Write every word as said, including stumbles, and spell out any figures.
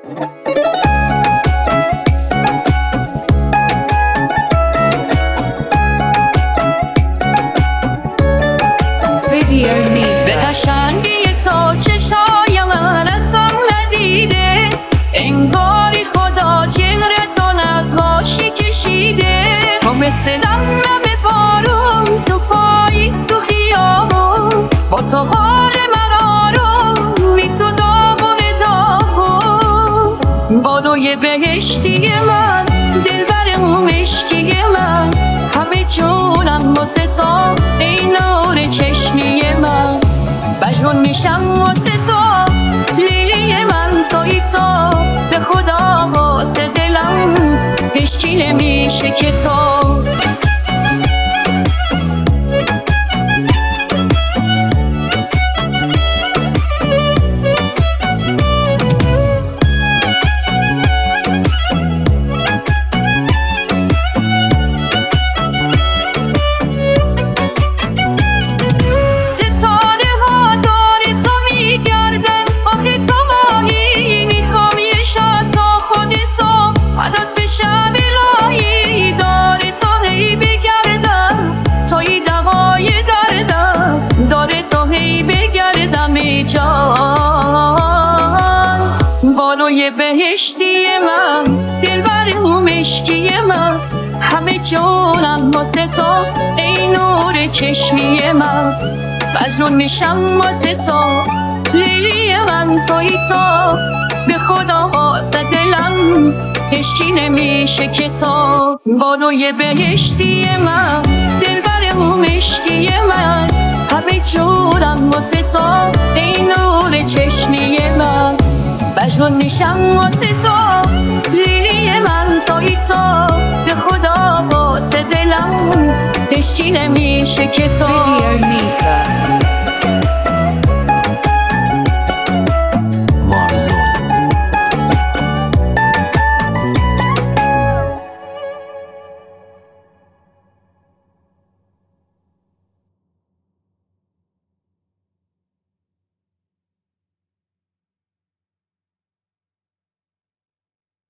به قشنگی تو چشای من اصلا ندیده، انگاری خدا چهره تو نقاشی کشیده. تو مثل نم بارون تو پاییز تو خیابون، با تو حال من آرومی تو داغون داغون. بالوی بهشتی من، دلبر مشکی من، همه جونم واسه تو ای نور چشمی من. مجنون میشم واسه تو لیلی من، تویی تو به خدا واسه دلم هیچکی نمیشه که تو. بالوی بهشتی من، دلبر مشکی من، همه جونم واسه تو ای نور چشمی من. مجنون میشم واسه تو لیلی من، تویی تو به خدا واسه دلم هیچکی نمیشه که تو. بالوی بهشتی من، دلبر مشکی من، همه جونم واسه تو ای نور چشمی من. مجنون میشم واسه تو لیلی من، تویی تو به خدا واسه دلم هیچکی نمیشه که تو.